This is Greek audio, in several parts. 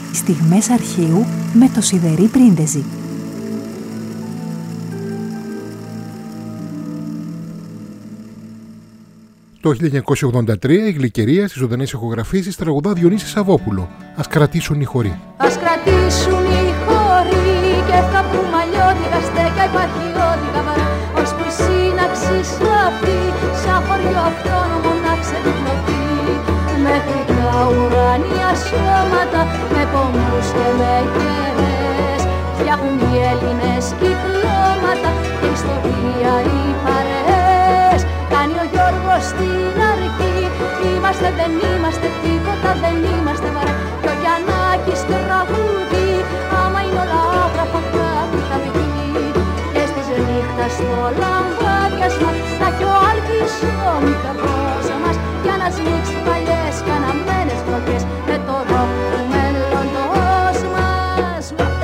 Στιγμές αρχείου με το Σιδερή Πρίντεζι. Το 1983 η Γλυκερία στις ζωντανές ηχογραφήσεις τραγουδά Διονύση Σαββόπουλο. Ας κρατήσουν οι χωροί. Ας κρατήσουν οι χωροί και θα πούμε αλλιώτικα στέκια υπαρχιώτικα βαρά, ώσπου η σύναξη αυτή σαν χωριό αυτόνομο να ξεδιπλωθεί. Μέχρι τα ουράνια σώματα με πόντους και με κερές φτιάχνουν οι Έλληνες κυκλώματα και ιστορία οι παρέες. Κάνει ο Γιώργος στην αρχή, είμαστε δεν είμαστε τίποτα, δεν είμαστε βαρέ. Κι ο Γιαννάκης τραγούδι, άμα είναι όλα άγραφα κάτι θα βγει. Και στις νύχτας στο λαμπάδιασμα να έχει ο Άλκης ο μικρός μας για να σμίξει παλιές και αναμένες βροχές με το ροκ του μέλλοντος μας.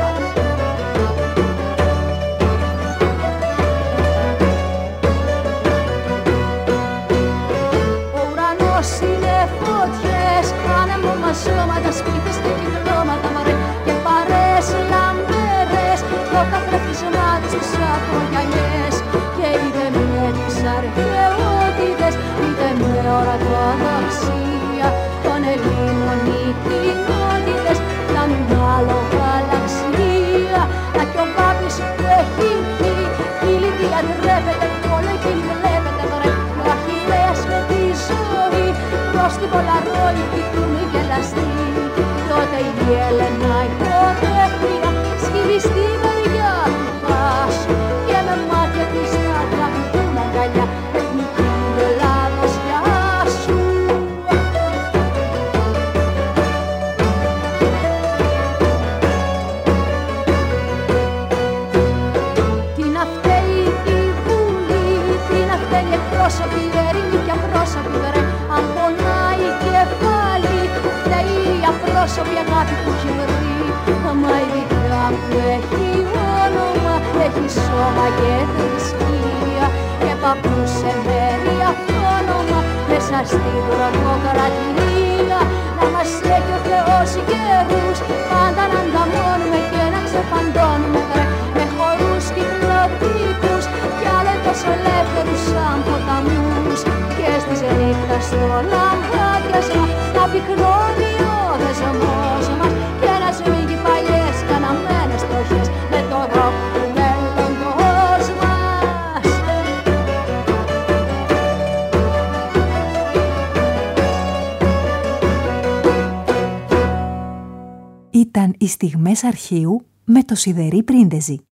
Ο ουρανός είναι φωτιές, άνεμο σώματα, σπίτες και κυκλώματα μαρέ και παρές λαμπερές, το καθρέφτισμά της τις ακρογιαλιές. Και είτε με τις αρχαιότητες, είτε με ορατοδοξία των Ελλήνων οι κοινότητες κάνουν άλλο γαλαξία. Να κι ο Πάπης που έχει πει, η Λιδία ντρέπεται, όλο εκείνη βλέπετε βρε. Ο Αχιλλέας με τη ζωή προς την Πολαρόη κοιτούν γελαστοί. Τότε η Έλενα η πρωτεύτρια σκύβει στη μεριά του Πάσου και με μάτια της θα τραγουδούν αγκαλιά εθνική Ελλάδος γεια σου. Τι να φταίει η Βουλή, τι να φταίει εκπρόσωποι, ερήμοι και απρόσωποι βρε. Αν πονάει η κεφάλι, φταίει η απρόσωπη αγάπη που έχει βρει. Μα ειδικά που έχει όνομα, έχει σώμα και θρησκεία και παππούς σε μέρη αυτόνομα μέσα στην τρομοκρατία. Να μας έχει ο Θεός καιρούς πάντα να ανταμώνουμε και να ξεφαντώνουμε βρε, με χορούς κυκλωτικούς κι άλλοι τόσο ελεύθερους σαν ποταμούς. Και στις νύχτας στο λαμπάδιασμα να πυκνώνει ο δεσμός μας και να σμίγει παλιές καναμένες στοχές με το ροκ του μέλλοντος μας. Ήταν οι Στιγμές αρχείου με το Σιδερή Πρίντεζι.